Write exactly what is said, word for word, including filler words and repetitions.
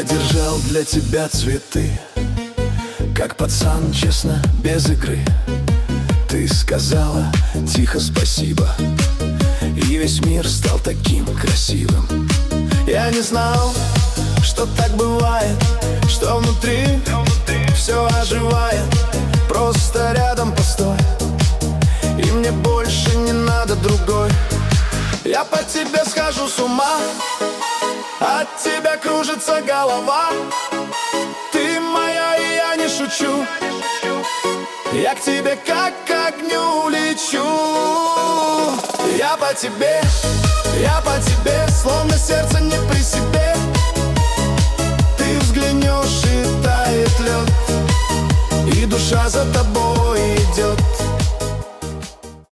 Я держал для тебя цветы, как пацан, честно, без игры. Ты сказала тихо спасибо, и весь мир стал таким красивым. Я не знал, что так бывает, что внутри все оживает. Просто рядом постой, и мне больше не надо другой. Я по тебе схожу с ума, от тебя кружится голова. Ты моя, и я не шучу. Я к тебе как к огню лечу. Я по тебе, я по тебе, словно сердце не при себе. Ты взглянешь, и тает лед, и душа за тобой идет.